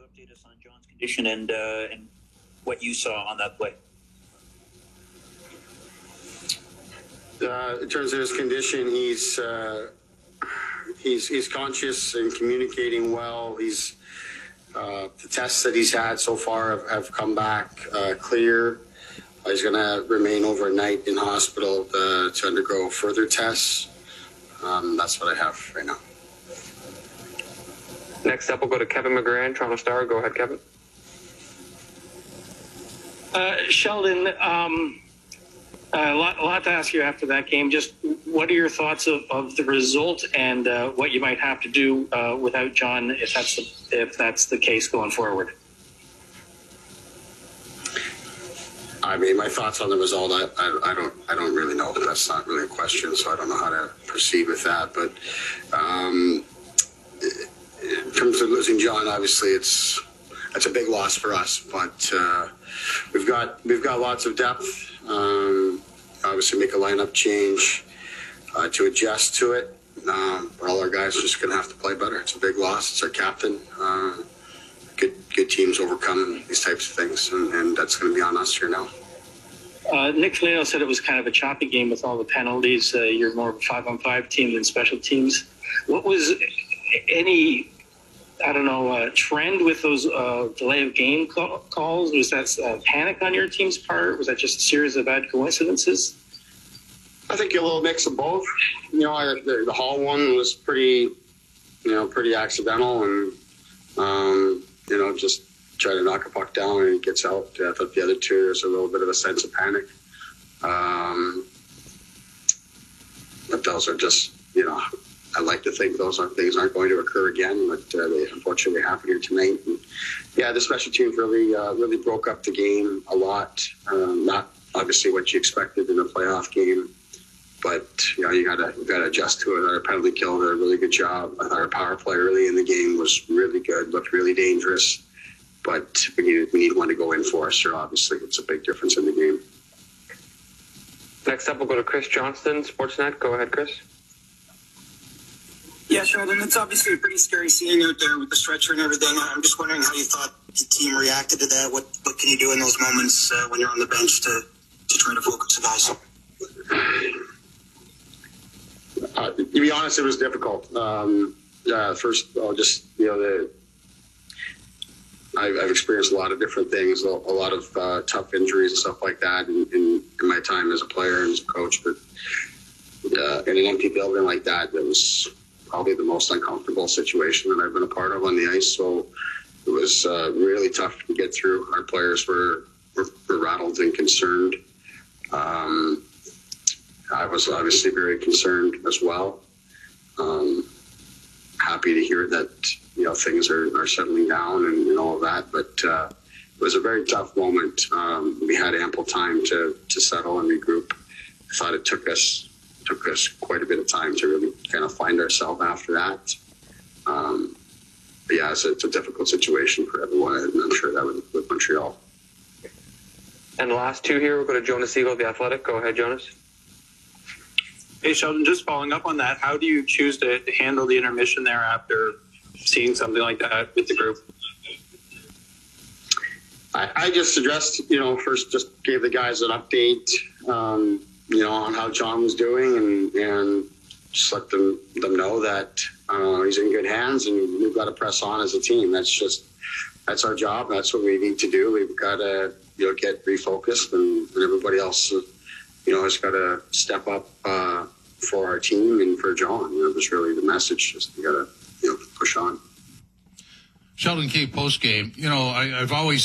update us on John's condition and what you saw on that play? In terms of his condition, he's conscious and communicating well. He's the tests that he's had so far have come back clear. He's going to remain overnight in hospital to undergo further tests. That's what I have right now. Next up, we'll go to Kevin McGran, Toronto Star. Go ahead, Kevin. Sheldon, a lot to ask you after that game. Just what are your thoughts of the result and what you might have to do without John if that's the case going forward? I mean, my thoughts on the result, I don't really know. That's not really a question, so I don't know how to proceed with that. But in terms of losing John, obviously that's a big loss for us. But we've got lots of depth. Obviously, make a lineup change to adjust to it. All our guys are just going to have to play better. It's a big loss. It's our captain. Good teams overcome these types of things, and that's going to be on us here now. Nick Foligno said it was kind of a choppy game with all the penalties. You're more of a 5-on-5 team than special teams. What was any, trend with those delay of game calls? Was that panic on your team's part? Was that just a series of bad coincidences? I think a little mix of both. The Hall one was pretty accidental, and just try to knock a puck down and it gets out. I thought the other two, there's a little bit of a sense of panic. But those are just, I like to think those things aren't going to occur again, but they unfortunately happened here tonight. And the special teams really broke up the game a lot. Not obviously what you expected in a playoff game, but you gotta adjust to it. Our penalty kill did a really good job. I thought our power play early in the game was really good, looked really dangerous. But we need one to go in for us. So obviously, it's a big difference in the game. Next up, we'll go to Chris Johnston, Sportsnet. Go ahead, Chris. Yeah, Sheldon, it's obviously a pretty scary scene out there with the stretcher and everything. I'm just wondering how you thought the team reacted to that. What can you do in those moments when you're on the bench to try to focus the guys? To be honest, it was difficult. First, I've experienced a lot of different things, a lot of tough injuries and stuff like that in my time as a player and as a coach. But in an empty building like that was probably the most uncomfortable situation that I've been a part of on the ice. So it was really tough to get through. Our players were rattled and concerned. I was obviously very concerned as well. Happy to hear that things are settling down and all of that, but it was a very tough moment. We had ample time to settle and regroup. I thought it took us quite a bit of time to really kind of find ourselves after that. It's a difficult situation for everyone, and I'm sure that with Montreal. And the last two here, we'll go to Jonas Siegel, The Athletic. Go ahead, Jonas. Hey, Sheldon, just following up on that, how do you choose to handle the intermission there after seeing something like that with the group? I just addressed, first just gave the guys an update, on how John was doing and just let them know that he's in good hands and we've got to press on as a team. That's our job. That's what we need to do. We've got to, get refocused and everybody else, has got to step up for our team and for John. That's really the message. Just you got to, push on. Sheldon Keefe post game. I've always